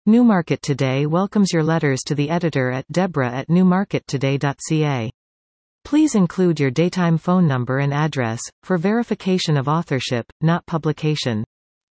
Newmarket Today welcomes your letters to the editor at deborah@newmarkettoday.ca. Please include your daytime phone number and address, for verification of authorship, not publication.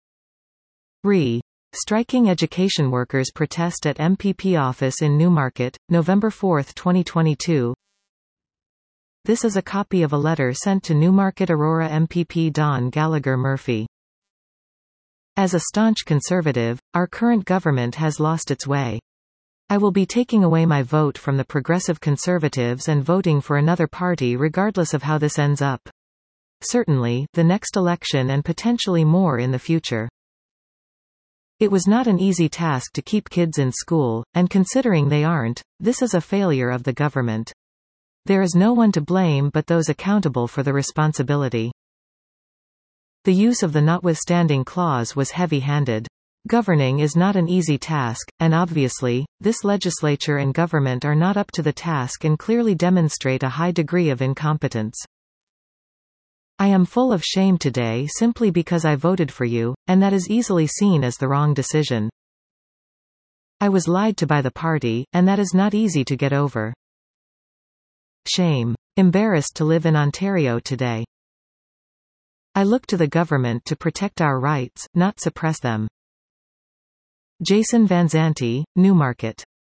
Striking education workers protest at MPP office in Newmarket, November 4, 2022. This is a copy of a letter sent to Newmarket Aurora MPP Don Gallagher Murphy. As a staunch conservative, our current government has lost its way. I will be taking away my vote from the Progressive Conservatives and voting for another party regardless of how this ends up. Certainly, the next election and potentially more in the future. It was not an easy task to keep kids in school, and considering they aren't, this is a failure of the government. There is no one to blame but those accountable for the responsibility. The use of the notwithstanding clause was heavy-handed. Governing is not an easy task, and obviously, this legislature and government are not up to the task and clearly demonstrate a high degree of incompetence. I am full of shame today simply because I voted for you, and that is easily seen as the wrong decision. I was lied to by the party, and that is not easy to get over. Shame. Embarrassed to live in Ontario today. I look to the government to protect our rights, not suppress them. Jason Vanzanti, Newmarket.